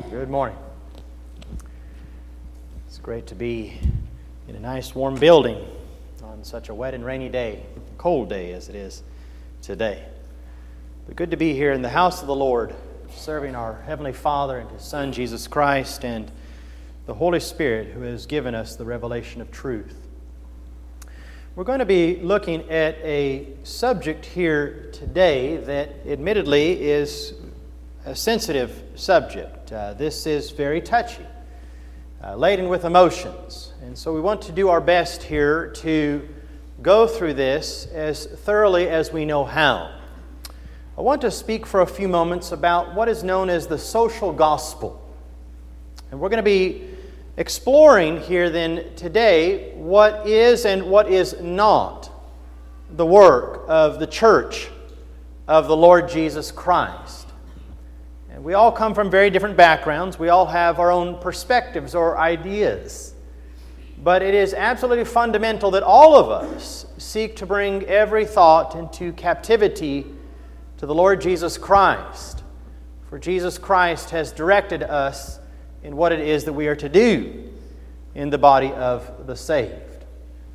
Good morning. It's great to be in a nice warm building on such a wet and rainy day, cold day as it is today. But good to be here in the house of the Lord, serving our Heavenly Father and His Son, Jesus Christ, and the Holy Spirit who has given us the revelation of truth. We're going to be looking at a subject here today that admittedly is a sensitive subject. This is very touchy, laden with emotions. And so we want to do our best here to go through this as thoroughly as we know how. I want to speak for a few moments about what is known as the social gospel. And we're going to be exploring here then today what is and what is not the work of the church of the Lord Jesus Christ. And we all come from very different backgrounds. We all have our own perspectives or ideas. But it is absolutely fundamental that all of us seek to bring every thought into captivity to the Lord Jesus Christ. For Jesus Christ has directed us in what it is that we are to do in the body of the saved.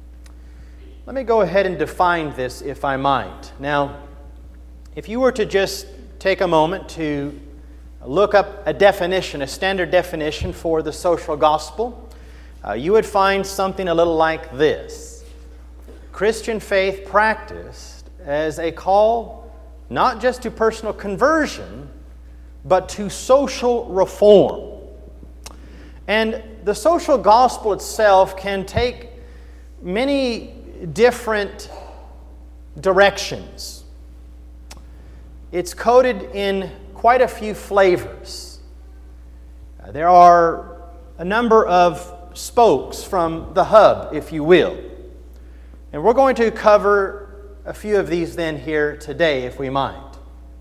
Let me go ahead and define this, if I might. Now, if you were to just take a moment to look up a definition, a standard definition for the social gospel, you would find something a little like this. Christian faith practiced as a call not just to personal conversion, but to social reform. And the social gospel itself can take many different directions. It's coded in quite a few flavors. There are a number of spokes from the hub, if you will. And we're going to cover a few of these then here today, if we might.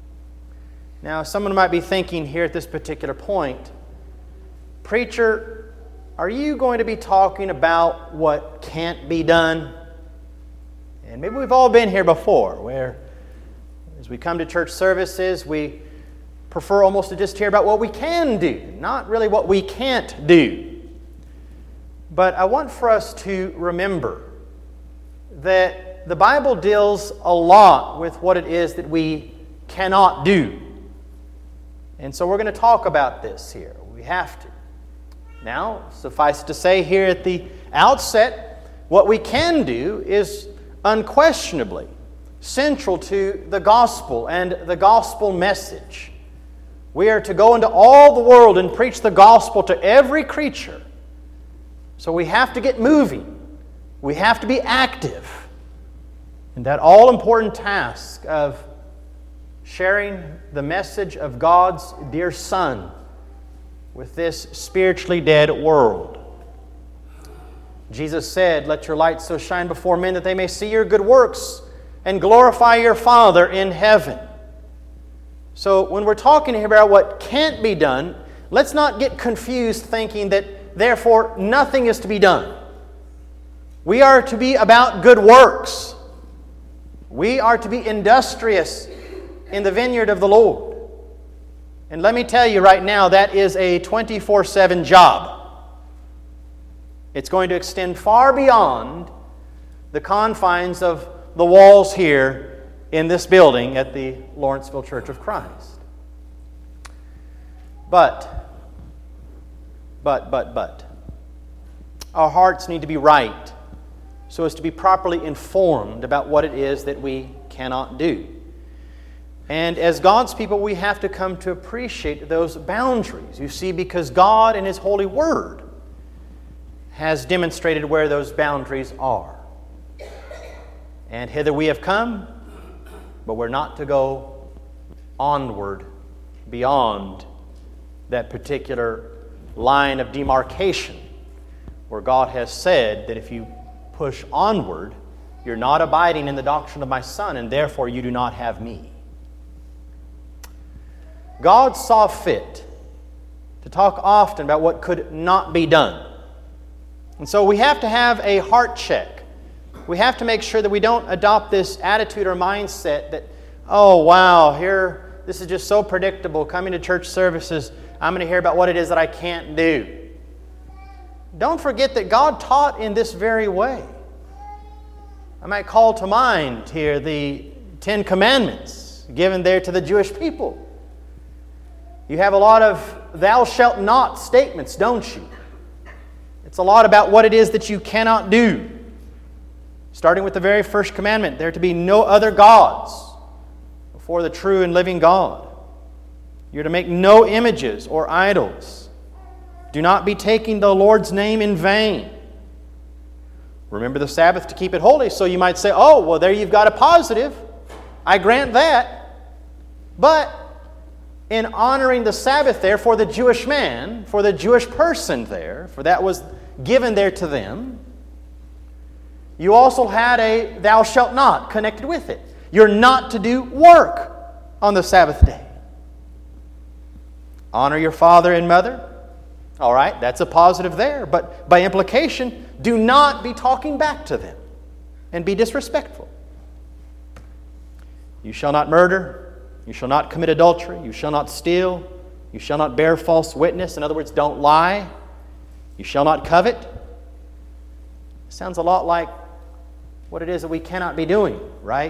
Now, someone might be thinking here at this particular point, preacher, are you going to be talking about what can't be done? And maybe we've all been here before, where as we come to church services, we prefer almost to just hear about what we can do, not really what we can't do. But I want for us to remember that the Bible deals a lot with what it is that we cannot do. And so we're going to talk about this here. We have to. Now, suffice to say here at the outset, what we can do is unquestionably central to the gospel and the gospel message. We are to go into all the world and preach the gospel to every creature. So we have to get moving. We have to be active in that all-important task of sharing the message of God's dear Son with this spiritually dead world. Jesus said, "Let your light so shine before men that they may see your good works and glorify your Father in heaven." So when we're talking here about what can't be done, let's not get confused thinking that therefore nothing is to be done. We are to be about good works. We are to be industrious in the vineyard of the Lord. And let me tell you right now, that is a 24/7 job. It's going to extend far beyond the confines of the walls here in this building at the Lawrenceville Church of Christ. But, our hearts need to be right so as to be properly informed about what it is that we cannot do. And as God's people, we have to come to appreciate those boundaries. You see, because God in His holy word has demonstrated where those boundaries are. And hither we have come, but we're not to go onward beyond that particular line of demarcation where God has said that if you push onward, you're not abiding in the doctrine of my Son, and therefore you do not have me. God saw fit to talk often about what could not be done. And so we have to have a heart check. We have to make sure that we don't adopt this attitude or mindset that, oh wow, here this is just so predictable. Coming to church services, I'm going to hear about what it is that I can't do. Don't forget that God taught in this very way. I might call to mind here the 10 Commandments given there to the Jewish people. You have a lot of thou shalt not statements, don't you? It's a lot about what it is that you cannot do. Starting with the very first commandment, there to be no other gods before the true and living God. You're to make no images or idols. Do not be taking the Lord's name in vain. Remember the Sabbath to keep it holy. So you might say, oh, well, there you've got a positive. I grant that. But in honoring the Sabbath there for the Jewish man, for the Jewish person there, for that was given there to them, you also had a thou shalt not connected with it. You're not to do work on the Sabbath day. Honor your father and mother. All right, that's a positive there. But by implication, do not be talking back to them and be disrespectful. You shall not murder. You shall not commit adultery. You shall not steal. You shall not bear false witness. In other words, don't lie. You shall not covet. Sounds a lot like what it is that we cannot be doing, right?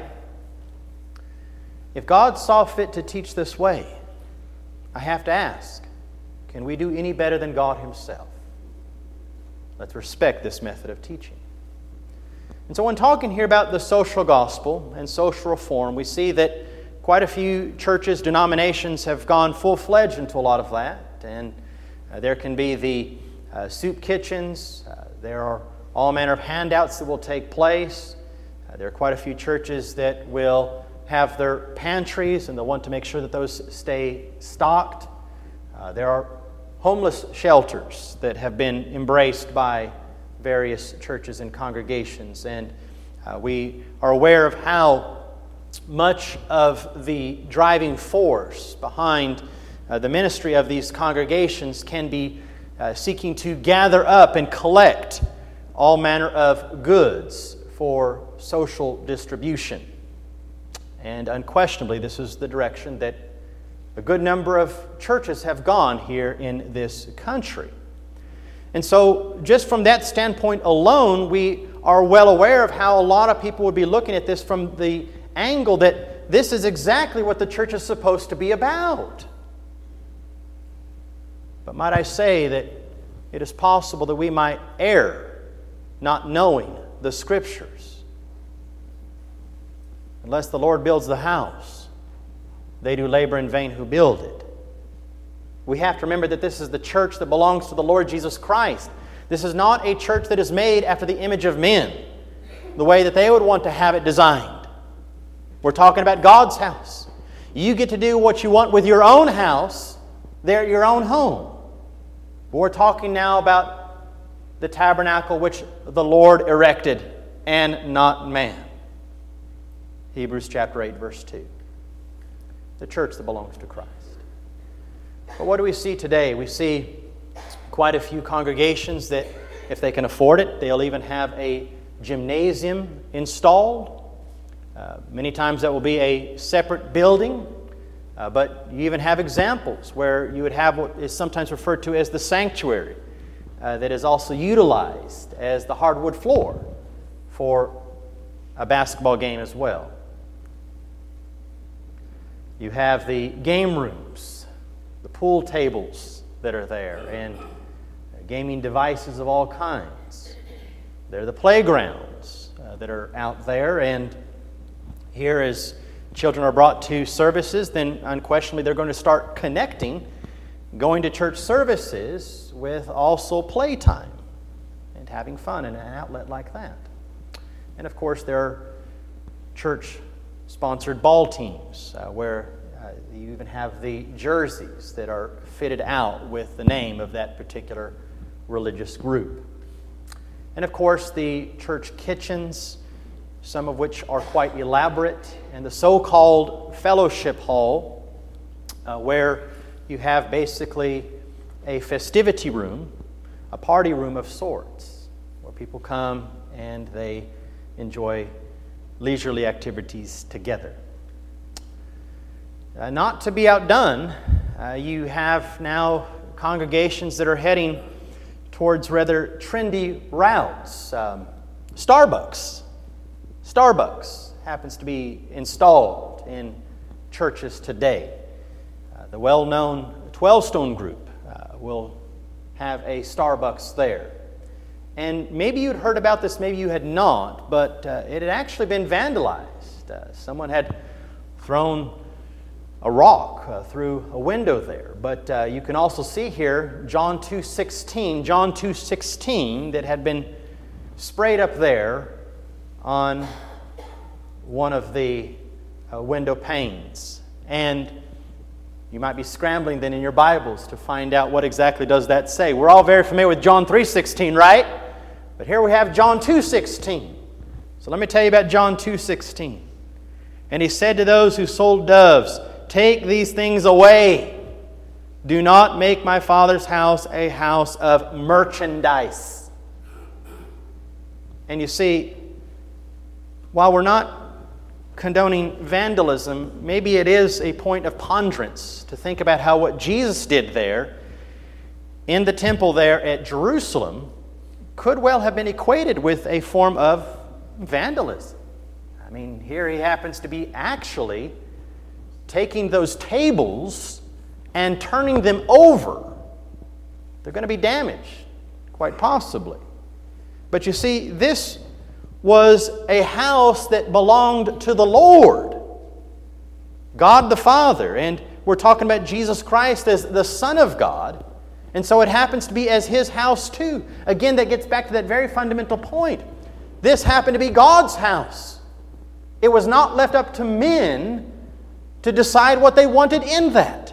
If God saw fit to teach this way, I have to ask, can we do any better than God Himself? Let's respect this method of teaching. And so when talking here about the social gospel and social reform, we see that quite a few churches, denominations have gone full-fledged into a lot of that. And there can be the soup kitchens. There are all manner of handouts that will take place. There are quite a few churches that will have their pantries, and they'll want to make sure that those stay stocked. There are homeless shelters that have been embraced by various churches and congregations. And we are aware of how much of the driving force behind the ministry of these congregations can be seeking to gather up and collect all manner of goods for social distribution. And unquestionably, this is the direction that a good number of churches have gone here in this country. And so, just from that standpoint alone, we are well aware of how a lot of people would be looking at this from the angle that this is exactly what the church is supposed to be about. But might I say that it is possible that we might err, not knowing the Scriptures. Unless the Lord builds the house, they do labor in vain who build it. We have to remember that this is the church that belongs to the Lord Jesus Christ. This is not a church that is made after the image of men, the way that they would want to have it designed. We're talking about God's house. You get to do what you want with your own house there at your own home. But we're talking now about the tabernacle which the Lord erected and not man. Hebrews chapter 8, verse 2. The church that belongs to Christ. But what do we see today? We see quite a few congregations that, if they can afford it, they'll even have a gymnasium installed. Many times that will be a separate building. But you even have examples where you would have what is sometimes referred to as the sanctuary that is also utilized as the hardwood floor for a basketball game as well. You have the game rooms, the pool tables that are there, and gaming devices of all kinds. There are the playgrounds that are out there, and here as children are brought to services, then unquestionably they're going to start connecting going to church services with also playtime and having fun in an outlet like that. And of course there are church-sponsored ball teams where you even have the jerseys that are fitted out with the name of that particular religious group. And of course the church kitchens, some of which are quite elaborate, and the so-called fellowship hall where you have basically a festivity room, a party room of sorts, where people come and they enjoy leisurely activities together. Not to be outdone, you have now congregations that are heading towards rather trendy routes. Starbucks happens to be installed in churches today. The well-known 12-Stone group will have a Starbucks there. And maybe you'd heard about this, maybe you had not, but it had actually been vandalized. Someone had thrown a rock through a window there. But you can also see here John 2:16 that had been sprayed up there on one of the window panes. And you might be scrambling then in your Bibles to find out what exactly does that say. We're all very familiar with John 3:16, right? But here we have John 2:16. So let me tell you about John 2:16. And he said to those who sold doves, "Take these things away. Do not make my Father's house a house of merchandise." And you see, while we're not condoning vandalism, maybe it is a point of ponderance to think about how what Jesus did there in the temple there at Jerusalem could well have been equated with a form of vandalism. I mean, here he happens to be actually taking those tables and turning them over. They're going to be damaged, quite possibly. But you see, this was a house that belonged to the Lord, God the Father. And we're talking about Jesus Christ as the Son of God. And so it happens to be as His house too. Again, that gets back to that very fundamental point. This happened to be God's house. It was not left up to men to decide what they wanted in that.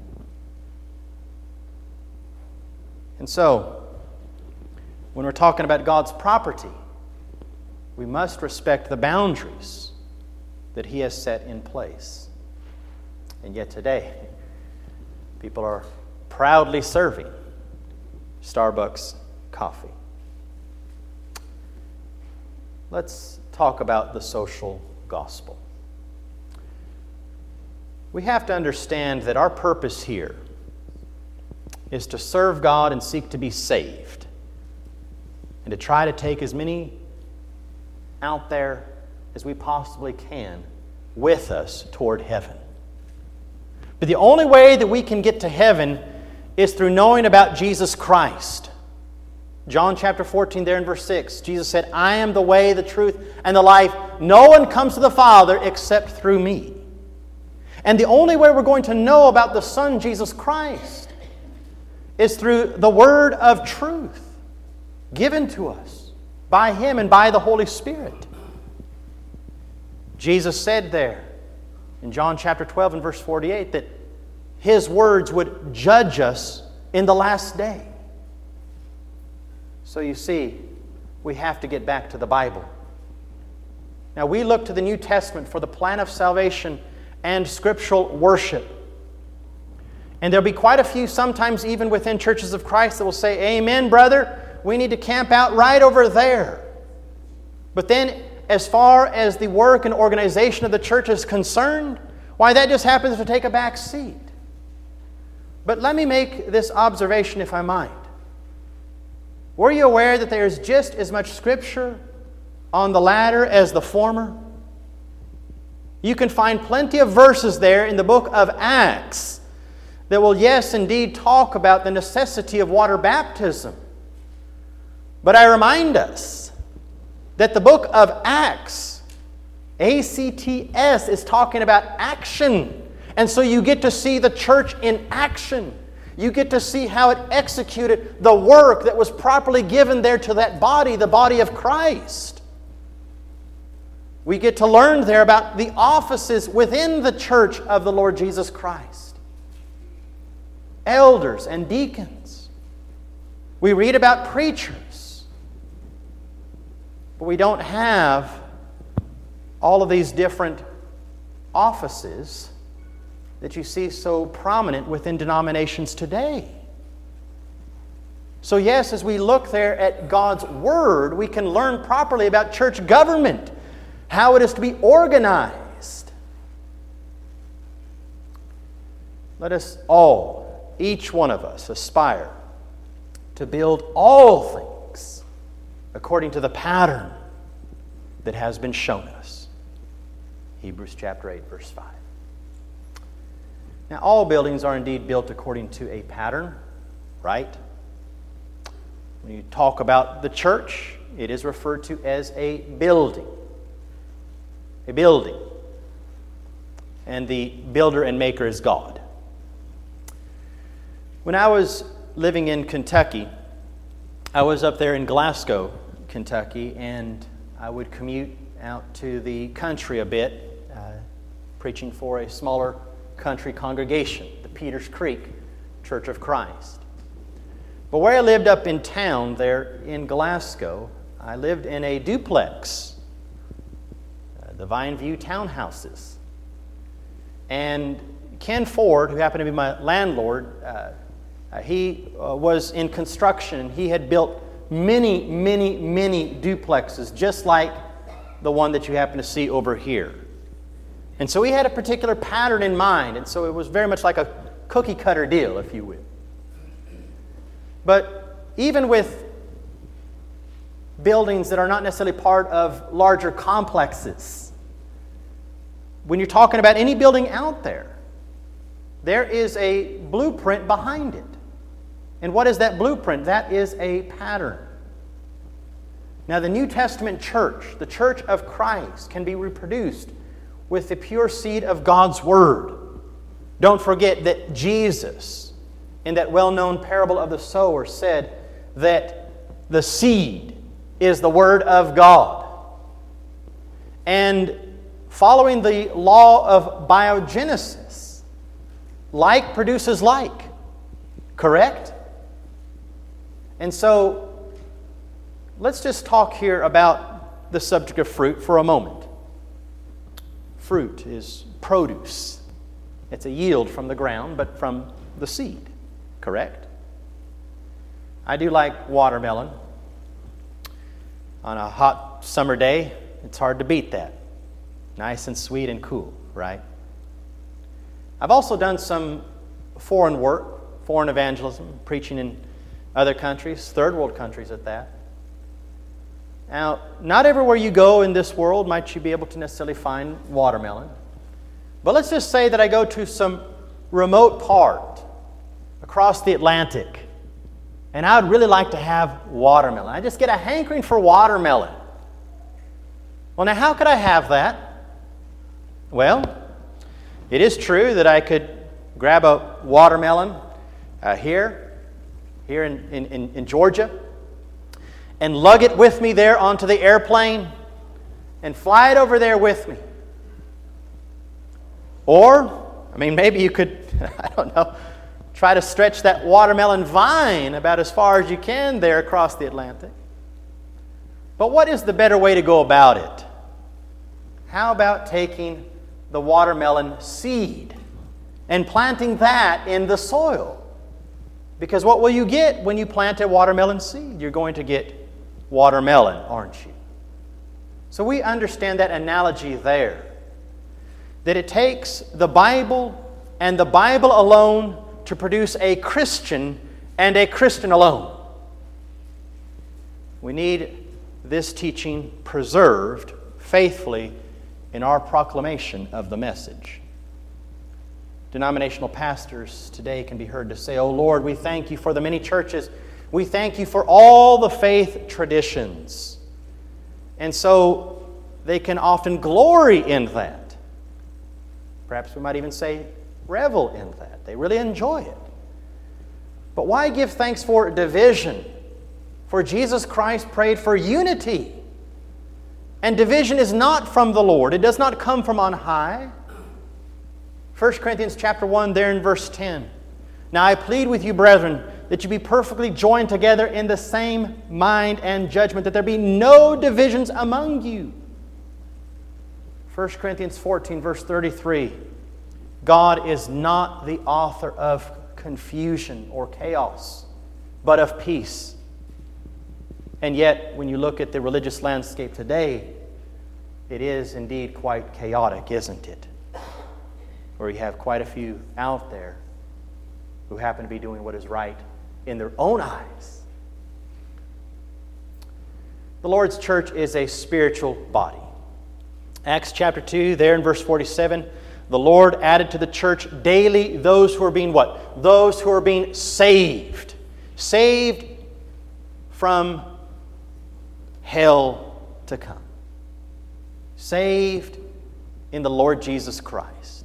And so, when we're talking about God's property, we must respect the boundaries that He has set in place. And yet today, people are proudly serving Starbucks coffee. Let's talk about the social gospel. We have to understand that our purpose here is to serve God and seek to be saved, and to try to take as many out there as we possibly can with us toward heaven. But the only way that we can get to heaven is through knowing about Jesus Christ. John chapter 14 there in verse 6, Jesus said, "I am the way, the truth, and the life. No one comes to the Father except through me." And the only way we're going to know about the Son, Jesus Christ, is through the word of truth given to us by Him and by the Holy Spirit. Jesus said there in John chapter 12 and verse 48 that His words would judge us in the last day. So you see, we have to get back to the Bible. Now we look to the New Testament for the plan of salvation and scriptural worship. And there'll be quite a few, sometimes even within churches of Christ, that will say, "Amen, brother, we need to camp out right over there." But then, as far as the work and organization of the church is concerned, why, that just happens to take a back seat. But let me make this observation, if I might. Were you aware that there is just as much Scripture on the latter as the former? You can find plenty of verses there in the book of Acts that will, yes, indeed, talk about the necessity of water baptism. But I remind us that the book of Acts, ACTS, is talking about action. And so you get to see the church in action. You get to see how it executed the work that was properly given there to that body, the body of Christ. We get to learn there about the offices within the church of the Lord Jesus Christ. Elders and deacons. We read about preachers. But we don't have all of these different offices that you see so prominent within denominations today. So yes, as we look there at God's Word, we can learn properly about church government, how it is to be organized. let us all, each one of us, aspire to build all things according to the pattern that has been shown us. Hebrews chapter 8, verse 5. Now, all buildings are indeed built according to a pattern, right? When you talk about the church, it is referred to as a building. A building. And the builder and maker is God. When I was living in Kentucky, I was up there in Glasgow, Kentucky, and I would commute out to the country a bit, preaching for a smaller country congregation, the Peters Creek Church of Christ. But where I lived up in town there in Glasgow, I lived in a duplex, the Vineview townhouses. And Ken Ford, who happened to be my landlord, he was in construction. He had built many, many, many duplexes, just like the one that you happen to see over here. And so he had a particular pattern in mind, and so it was very much like a cookie cutter deal, if you will. But even with buildings that are not necessarily part of larger complexes, when you're talking about any building out there, there is a blueprint behind it. And what is that blueprint? That is a pattern. Now, the New Testament church, the church of Christ, can be reproduced with the pure seed of God's Word. Don't forget that Jesus, in that well-known parable of the sower, said that the seed is the Word of God. And following the law of biogenesis, like produces like. Correct? And so, let's just talk here about the subject of fruit for a moment. Fruit is produce. It's a yield from the ground, but from the seed. Correct? I do like watermelon. On a hot summer day, it's hard to beat that. Nice and sweet and cool, right? I've also done some foreign work, foreign evangelism, preaching in other countries, third world countries at that. Now, not everywhere you go in this world might you be able to necessarily find watermelon. But let's just say that I go to some remote part across the Atlantic, and I would really like to have watermelon. I just get a hankering for watermelon. Well, now how could I have that? Well, it is true that I could grab a watermelon here in Georgia, and lug it with me there onto the airplane and fly it over there with me. Or, maybe you could, try to stretch that watermelon vine about as far as you can there across the Atlantic. But what is the better way to go about it? How about taking the watermelon seed and planting that in the soil? Because what will you get when you plant a watermelon seed? You're going to get watermelon, aren't you? So we understand that analogy there. That it takes the Bible and the Bible alone to produce a Christian and a Christian alone. We need this teaching preserved faithfully in our proclamation of the message. Denominational pastors today can be heard to say, "Oh Lord, we thank you for the many churches. We thank you for all the faith traditions." And so they can often glory in that. Perhaps we might even say revel in that. They really enjoy it. But why give thanks for division? For Jesus Christ prayed for unity. And division is not from the Lord. It does not come from on high. 1 Corinthians chapter 1, there in verse 10. "Now I plead with you, brethren, that you be perfectly joined together in the same mind and judgment, that there be no divisions among you." 1 Corinthians 14, verse 33. "God is not the author of confusion or chaos, but of peace." And yet, when you look at the religious landscape today, it is indeed quite chaotic, isn't it? Where you have quite a few out there who happen to be doing what is right in their own eyes. The Lord's church is a spiritual body. Acts chapter 2, there in verse 47, the Lord added to the church daily those who are being what? Those who are being saved. Saved from hell to come. Saved in the Lord Jesus Christ.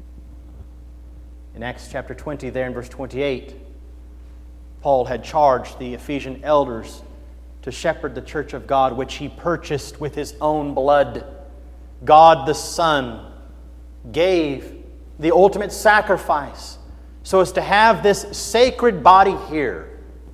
In Acts chapter 20, there in verse 28, Paul had charged the Ephesian elders to shepherd the church of God, which he purchased with his own blood. God the Son gave the ultimate sacrifice so as to have this sacred body here.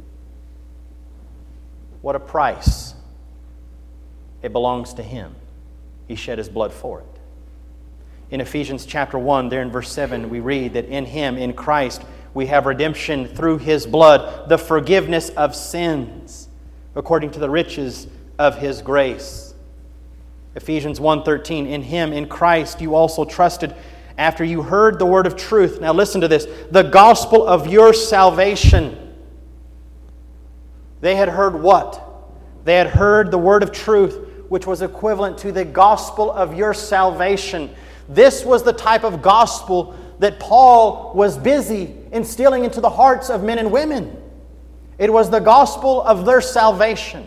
What a price. It belongs to Him. He shed His blood for it. In Ephesians chapter 1, there in verse 7, we read that in Him, in Christ, we have redemption through His blood, the forgiveness of sins, according to the riches of His grace. Ephesians 1:13, in Him, in Christ, you also trusted after you heard the word of truth. Now listen to this. The gospel of your salvation. They had heard what? They had heard the word of truth, which was equivalent to the gospel of your salvation. This was the type of gospel that Paul was busy instilling into the hearts of men and women. It was the gospel of their salvation,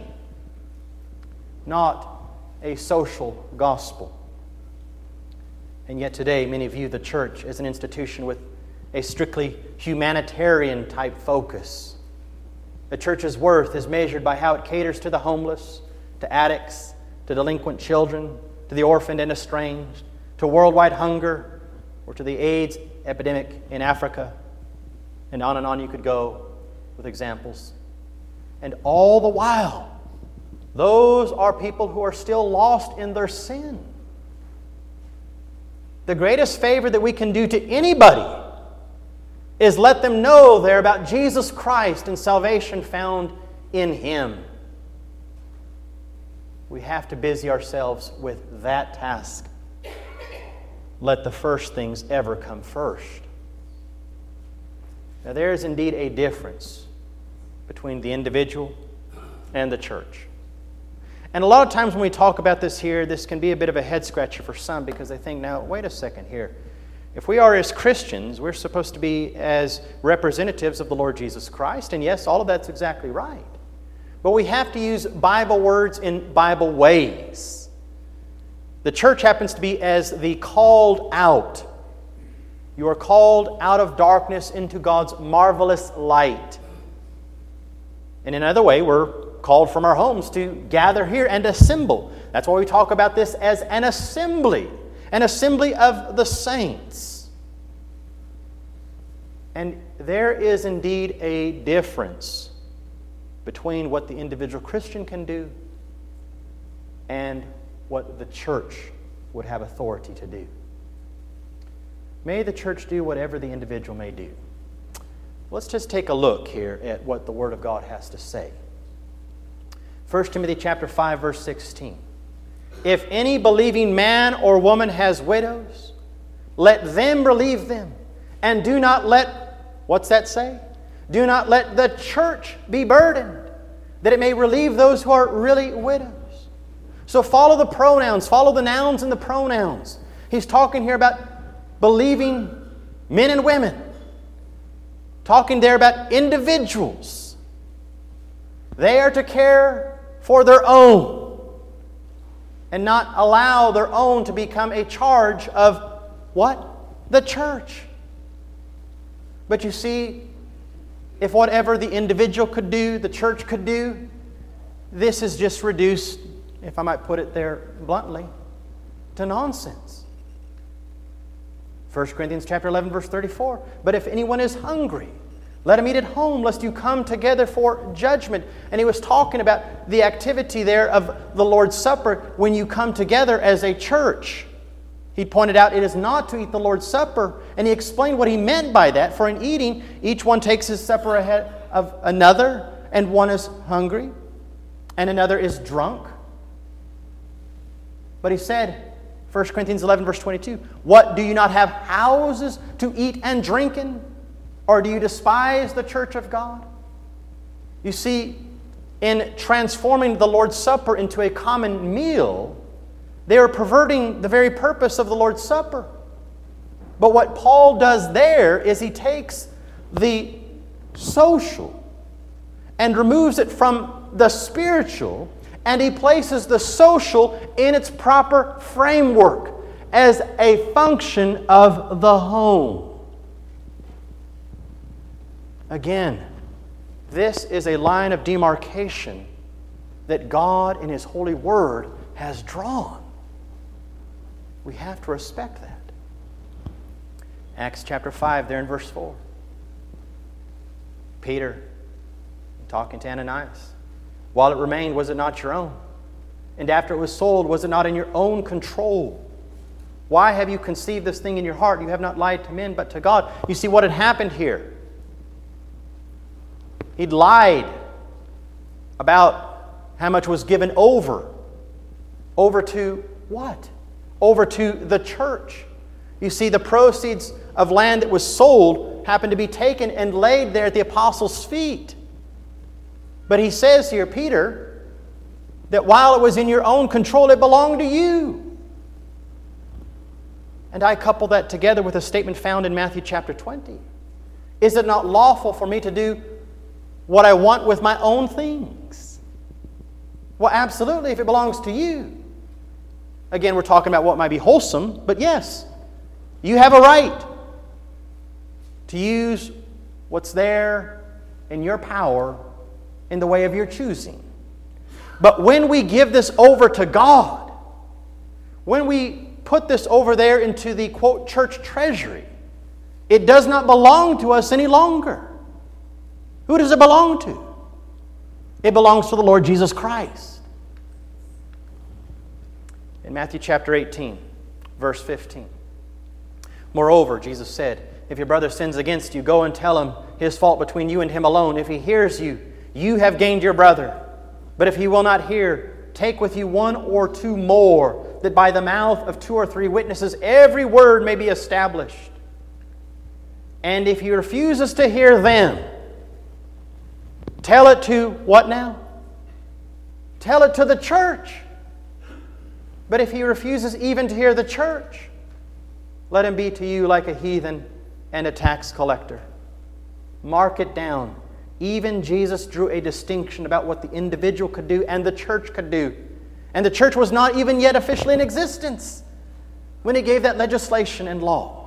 not a social gospel. And yet today, many view the church as an institution with a strictly humanitarian type focus. The church's worth is measured by how it caters to the homeless, to addicts, to delinquent children, to the orphaned and estranged, to worldwide hunger, or to the AIDS epidemic in Africa. And on you could go with examples. And all the while, those are people who are still lost in their sin. The greatest favor that we can do to anybody is let them know they're about Jesus Christ and salvation found in Him. We have to busy ourselves with that task. Let the first things ever come first. Now, there is indeed a difference between the individual and the church. And a lot of times when we talk about this here, this can be a bit of a head scratcher for some because they think, now, wait a second here. If we are as Christians, we're supposed to be as representatives of the Lord Jesus Christ. And yes, all of that's exactly right. But we have to use Bible words in Bible ways. The church happens to be as the called out. You are called out of darkness into God's marvelous light. And in another way, we're called from our homes to gather here and assemble. That's why we talk about this as an assembly of the saints. And there is indeed a difference between what the individual Christian can do and what the church would have authority to do. May the church do whatever the individual may do. Let's just take a look here at what the Word of God has to say. 1 Timothy chapter 5, verse 16. If any believing man or woman has widows, let them relieve them. And do not let, what's that say? Do not let the church be burdened, that it may relieve those who are really widows. So follow the pronouns, follow the nouns and the pronouns. He's talking here about believing men and women. Talking there about individuals. They are to care for their own and not allow their own to become a charge of what? The church. But you see, if whatever the individual could do, the church could do, this is just reduced, if I might put it there bluntly, to nonsense. 1 Corinthians chapter 11, verse 34. But if anyone is hungry, let him eat at home, lest you come together for judgment. And he was talking about the activity there of the Lord's Supper when you come together as a church. He pointed out it is not to eat the Lord's Supper, and he explained what he meant by that. For in eating, each one takes his supper ahead of another, and one is hungry, and another is drunk. But he said, 1 Corinthians 11, verse 22, what, do you not have houses to eat and drink in? Or do you despise the church of God? You see, in transforming the Lord's Supper into a common meal, they are perverting the very purpose of the Lord's Supper. But what Paul does there is he takes the social and removes it from the spiritual, and he places the social in its proper framework as a function of the home. Again, this is a line of demarcation that God in His holy word has drawn. We have to respect that. Acts chapter 5, there in verse 4. Peter, talking to Ananias, while it remained, was it not your own? And after it was sold, was it not in your own control? Why have you conceived this thing in your heart? You have not lied to men, but to God. You see what had happened here. He'd lied about how much was given over. Over to what? Over to the church. You see, the proceeds of land that was sold happened to be taken and laid there at the apostles' feet. But he says here, Peter, that while it was in your own control, it belonged to you. And I couple that together with a statement found in Matthew chapter 20. Is it not lawful for me to do what I want with my own things? Well, absolutely, if it belongs to you. Again, we're talking about what might be wholesome, but yes, you have a right to use what's there in your power in the way of your choosing. But when we give this over to God, when we put this over there into the, quote, church treasury, it does not belong to us any longer. Who does it belong to? It belongs to the Lord Jesus Christ. In Matthew chapter 18, verse 15. Moreover, Jesus said, if your brother sins against you, go and tell him his fault between you and him alone. If he hears you, you have gained your brother. But if he will not hear, take with you one or two more, that by the mouth of 2 or 3 witnesses every word may be established. And if he refuses to hear them, tell it to what now? Tell it to the church. But if he refuses even to hear the church, let him be to you like a heathen and a tax collector. Mark it down. Even Jesus drew a distinction about what the individual could do and the church could do. And the church was not even yet officially in existence when he gave that legislation and law.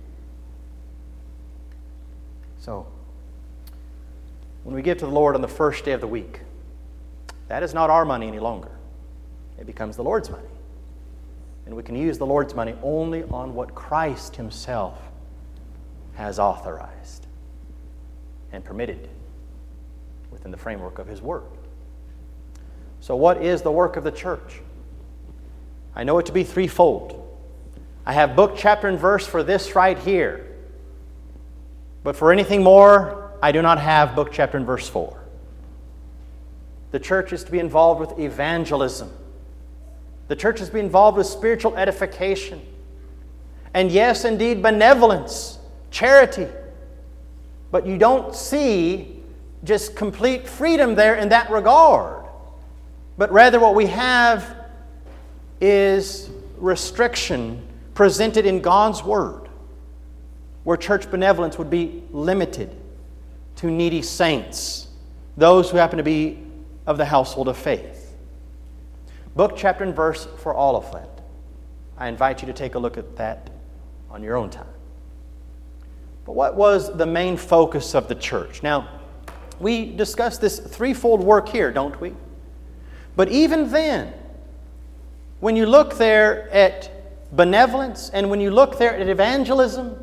So, when we give to the Lord on the first day of the week, that is not our money any longer. It becomes the Lord's money. And we can use the Lord's money only on what Christ Himself has authorized and permitted within the framework of His Word. So what is the work of the church? I know it to be threefold. I have book, chapter, and verse for this right here. But for anything more, I do not have book, chapter, and verse for. The church is to be involved with evangelism. The church is to be involved with spiritual edification. And yes, indeed, benevolence, charity. But you don't see just complete freedom there in that regard. But rather what we have is restriction presented in God's Word, where church benevolence would be limited to needy saints, those who happen to be of the household of faith. Book, chapter, and verse for all of that. I invite you to take a look at that on your own time. But what was the main focus of the church? Now, we discussed this threefold work here, don't we? But even then, when you look there at benevolence and when you look there at evangelism,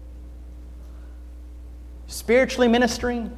spiritually ministering,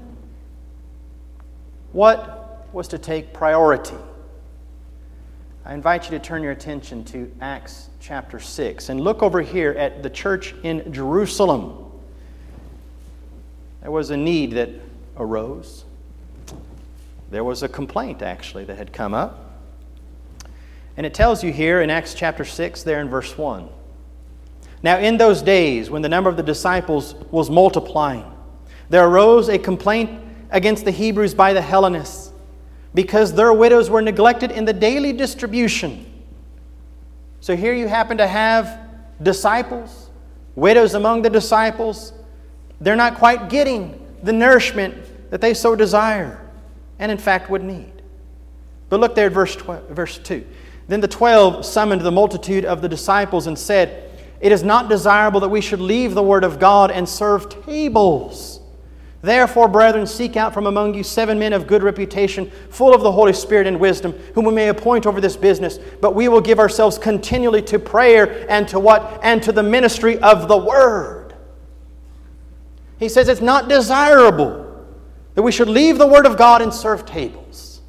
what was to take priority? I invite you to turn your attention to Acts chapter 6 and look over here at the church in Jerusalem. There was a need that arose. There was a complaint, actually, that had come up. And it tells you here in Acts chapter 6, there in verse 1. Now in those days, when the number of the disciples was multiplying, There arose a complaint against the Hebrews by the Hellenists, because their widows were neglected in the daily distribution. So here you happen to have disciples, widows among the disciples. They're not quite getting the nourishment that they so desire and in fact would need. But look there at verse 2. Then the 12 summoned the multitude of the disciples and said, "It is not desirable that we should leave the word of God and serve tables. Therefore, brethren, seek out from among you 7 men of good reputation, full of the Holy Spirit and wisdom, whom we may appoint over this business. But we will give ourselves continually to prayer and to what? And to the ministry of the word." He says it's not desirable that we should leave the word of God and serve tables.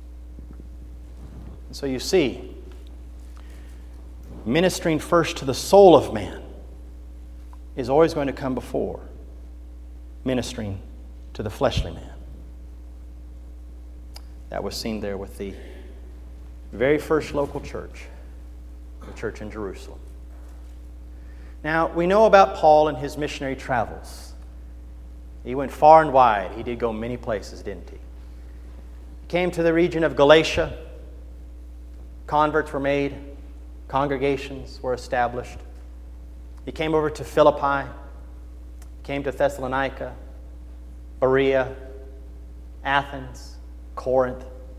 So you see, ministering first to the soul of man is always going to come before ministering to the fleshly man. That was seen there with the very first local church, the church in Jerusalem. Now, we know about Paul and his missionary travels. He went far and wide. He did go many places, didn't he? He came to the region of Galatia. Converts were made. Congregations were established. He came over to Philippi. Came to Thessalonica, Berea, Athens, Corinth.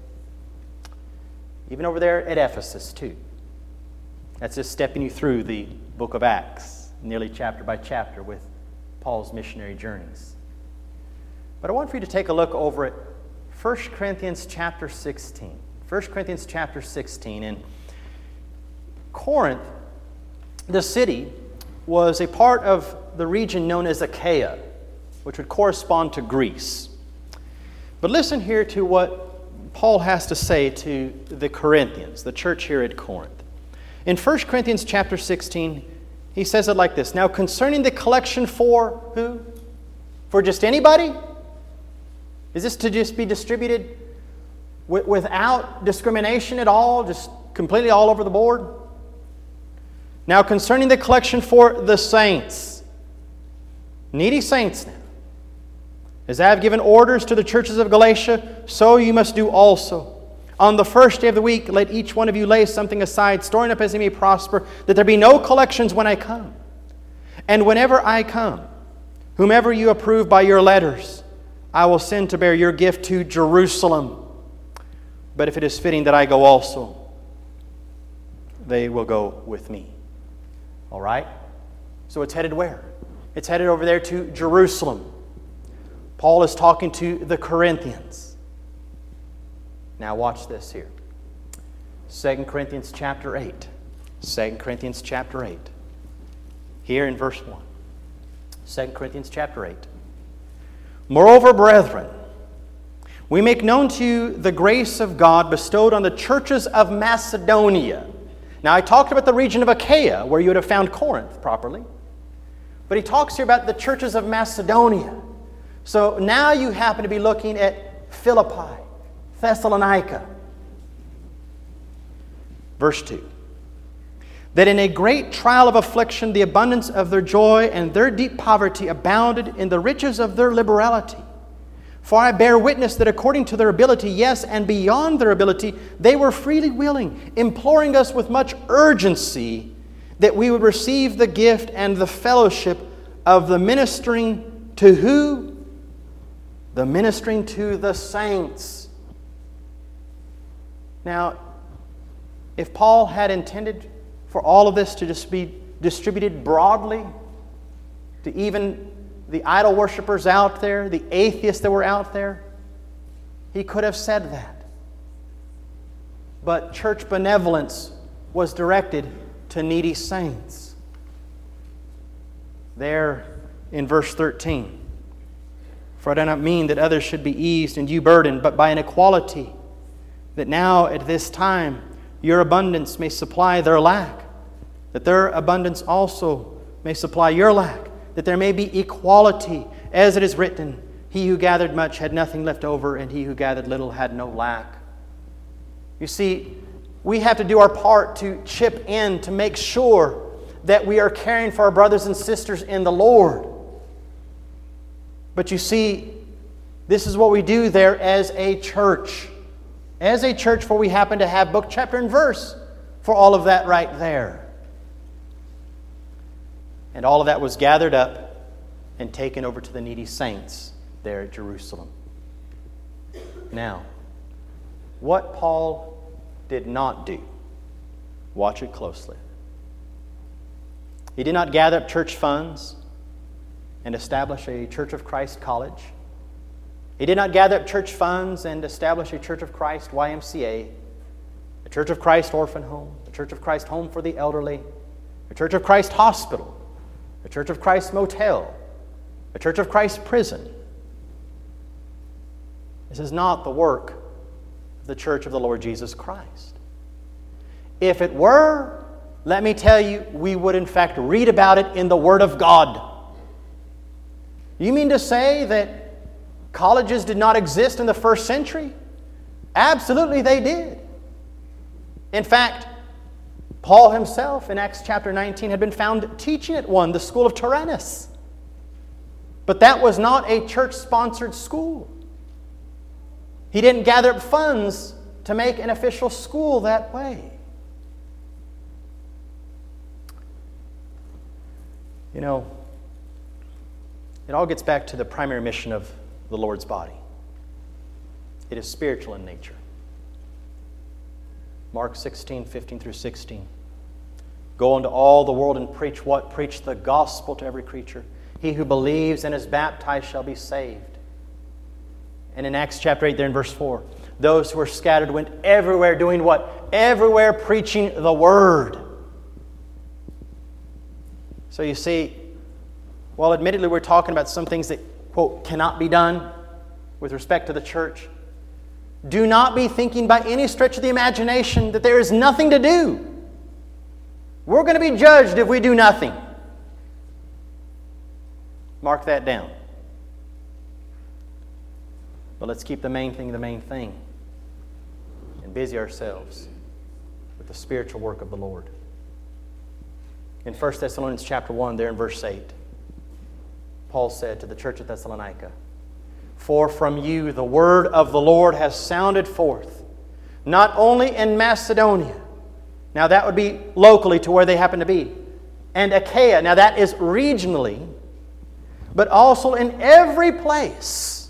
Even over there at Ephesus too. That's just stepping you through the book of Acts, nearly chapter by chapter with Paul's missionary journeys. But I want for you to take a look over at 1 Corinthians chapter 16. 1 Corinthians chapter 16. In Corinth, the city was a part of the region known as Achaia, which would correspond to Greece. But listen here to what Paul has to say to the Corinthians, the church here at Corinth. In 1 Corinthians chapter 16, he says it like this. Now concerning the collection for who? For just anybody? Is this to just be distributed without discrimination at all, just completely all over the board? Now concerning the collection for the saints, needy saints now, as I have given orders to the churches of Galatia, so you must do also. On the first day of the week, let each one of you lay something aside, storing up as he may prosper, that there be no collections when I come. And whenever I come, whomever you approve by your letters, I will send to bear your gift to Jerusalem. But if it is fitting that I go also, they will go with me. All right? So it's headed where? It's headed over there to Jerusalem. Paul is talking to the Corinthians. Now watch this here. 2 Corinthians chapter 8. 2 Corinthians chapter 8. Here in verse 1. 2 Corinthians chapter 8. Moreover, brethren, we make known to you the grace of God bestowed on the churches of Macedonia. Now, I talked about the region of Achaia, where you would have found Corinth properly. But he talks here about the churches of Macedonia. So now you happen to be looking at Philippi, Thessalonica. Verse 2. That in a great trial of affliction, the abundance of their joy and their deep poverty abounded in the riches of their liberality. For I bear witness that according to their ability, yes, and beyond their ability, they were freely willing, imploring us with much urgency that we would receive the gift and the fellowship of the ministering to who? The ministering to the saints. Now, if Paul had intended for all of this to just be distributed broadly to even the idol worshippers out there, the atheists that were out there, he could have said that. But church benevolence was directed to needy saints. There in verse 13. For I do not mean that others should be eased and you burdened, but by an equality, that now at this time your abundance may supply their lack, that their abundance also may supply your lack, that there may be equality, as it is written, he who gathered much had nothing left over, and he who gathered little had no lack. You see, we have to do our part to chip in to make sure that we are caring for our brothers and sisters in the Lord. But you see, this is what we do there as a church. As a church, for we happen to have book, chapter, and verse for all of that right there. And all of that was gathered up and taken over to the needy saints there at Jerusalem. Now, what Paul did not do, watch it closely. He did not gather up church funds and establish a Church of Christ college. He did not gather up church funds and establish a Church of Christ YMCA, a Church of Christ orphan home, a Church of Christ home for the elderly, a Church of Christ hospital, a Church of Christ motel, a Church of Christ prison. This is not the work of the Church of the Lord Jesus Christ. If it were, let me tell you, we would in fact read about it in the Word of God. You mean to say that colleges did not exist in the first century? Absolutely they did. In fact, Paul himself in Acts chapter 19 had been found teaching at one, the school of Tyrannus. But that was not a church-sponsored school. He didn't gather up funds to make an official school that way. You know, it all gets back to the primary mission of the Lord's body. It is spiritual in nature. Mark 16:15 through 16. Go into all the world and preach what? Preach the gospel to every creature. He who believes and is baptized shall be saved. And in Acts chapter 8 there in verse 4, those who were scattered went everywhere doing what? Everywhere preaching the word. So you see, while admittedly we're talking about some things that, quote, cannot be done with respect to the church, do not be thinking by any stretch of the imagination that there is nothing to do. We're going to be judged if we do nothing. Mark that down. But let's keep the main thing and busy ourselves with the spiritual work of the Lord. In 1 Thessalonians chapter 1, there in verse 8, Paul said to the church at Thessalonica, for from you the word of the Lord has sounded forth, not only in Macedonia, now that would be locally to where they happen to be, and Achaia, now that is regionally, but also in every place,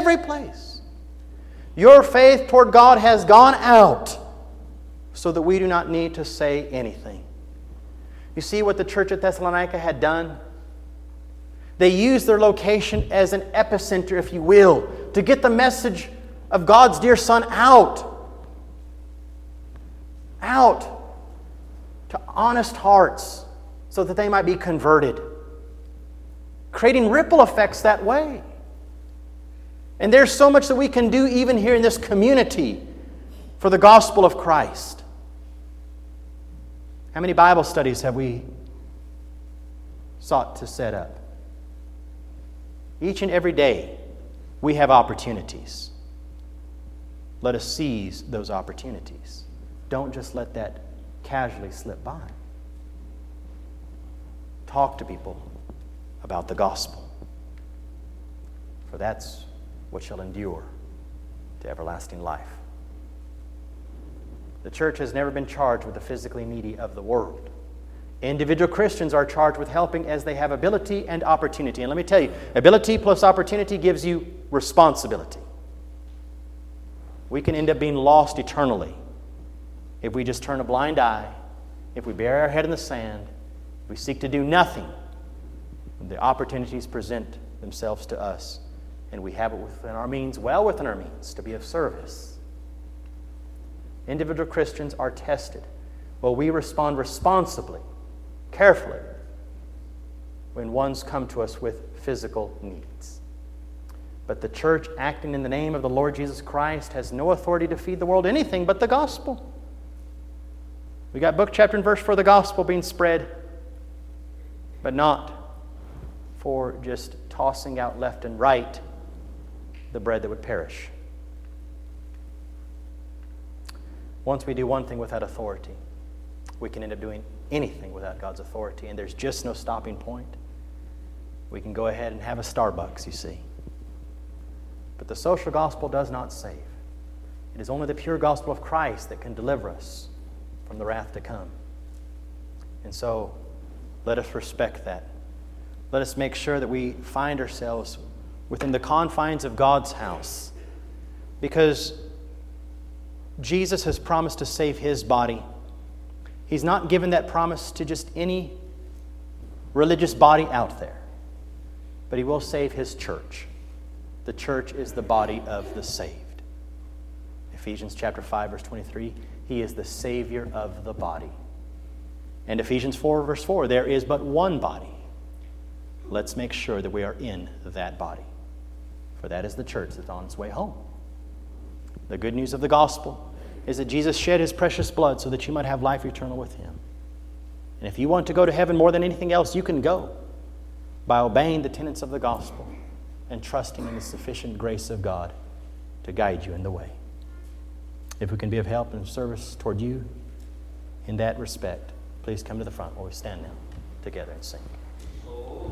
your faith toward God has gone out, so that we do not need to say anything. You see what the church at Thessalonica had done? They used their location as an epicenter, if you will, to get the message of God's dear Son out to honest hearts so that they might be converted, creating ripple effects that way. And there's so much that we can do even here in this community for the gospel of Christ. How many Bible studies have we sought to set up? Each and every day, we have opportunities. Let us seize those opportunities. Don't just let that casually slip by. Talk to people about the gospel, for that's what shall endure to everlasting life. The church has never been charged with the physically needy of the world. Individual Christians are charged with helping as they have ability and opportunity. And let me tell you, ability plus opportunity gives you responsibility. We can end up being lost eternally if we just turn a blind eye, if we bury our head in the sand, if we seek to do nothing when the opportunities present themselves to us, and we have it within our means, well within our means, to be of service. Individual Christians are tested. Well, we respond responsibly, carefully, when ones come to us with physical needs. But the church, acting in the name of the Lord Jesus Christ, has no authority to feed the world anything but the gospel. We got book, chapter, and verse for the gospel being spread, but not for just tossing out left and right the bread that would perish. Once we do one thing without authority, we can end up doing anything without God's authority, and there's just no stopping point. We can go ahead and have a Starbucks, you see. But the social gospel does not save. It is only the pure gospel of Christ that can deliver us from the wrath to come. And so, let us respect that. Let us make sure that we find ourselves within the confines of God's house. Because Jesus has promised to save His body. He's not given that promise to just any religious body out there. But He will save His church. The church is the body of the saved. Ephesians chapter 5, verse 23, He is the Savior of the body. And Ephesians 4, verse 4, there is but one body. Let's make sure that we are in that body. For that is the church that's on its way home. The good news of the gospel is that Jesus shed His precious blood so that you might have life eternal with Him. And if you want to go to heaven more than anything else, you can go by obeying the tenets of the gospel and trusting in the sufficient grace of God to guide you in the way. If we can be of help and service toward you in that respect, please come to the front while we stand now together and sing.